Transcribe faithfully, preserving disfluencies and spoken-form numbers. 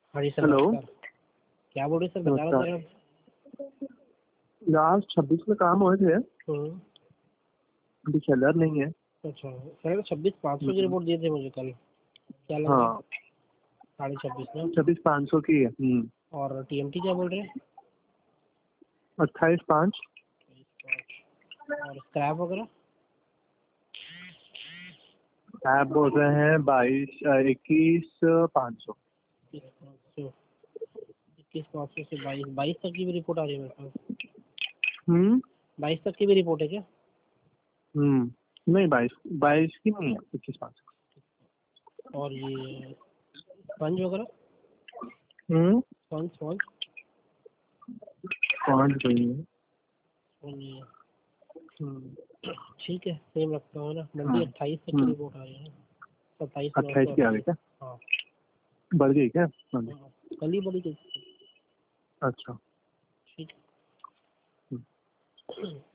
हाँ जी sir, hello. नमस्कार। क्या बोल रहे सर, बता रहा सर आप। लास्ट छब्बीस में काम हुए थे, हम्म, अभी सेलर नहीं है। अच्छा सर, छब्बीस पाँच सौ की हम्म, रिपोर्ट दिए थे मुझे कल। क्या लग रहा है? हाँ, साढ़े छब्बीस ना। छब्बीस पाँच सौ की है। हम्म, और टीएमटी क्या बोल रहे हैं? अट्ठाईस पाँच। और स्क्रैप वगैरह? आप बोल रहे हैं बाईस इक्कीस पाँच सौ। इक्कीस पाँच सौ इक्कीस पाँच सौ से बाईस बाईस तक की भी रिपोर्ट आ रही है मेरे पास। हम्म बाईस तक की भी रिपोर्ट है क्या? हम्म नहीं, बाईस बाईस की नहीं है, इक्कीस पाँच सौ। और ये स्पंज वगैरह? हम्म स्पंज स्पंज कौन चाहिए? और ये हम्म ठीक है, सेम रखता हूँ ना। मंडी हाँ, अट्ठाईस तक की हम्म रिपोर्ट आ रही है ना। सत्ताईस नौ अट्ठाईस सौ की आ गई अस्सी क्या? हाँ बढ़ गई क्या? हाँ जी। हाँ, कल ही बड़ी थी। अच्छा। ठीक हम्म। है।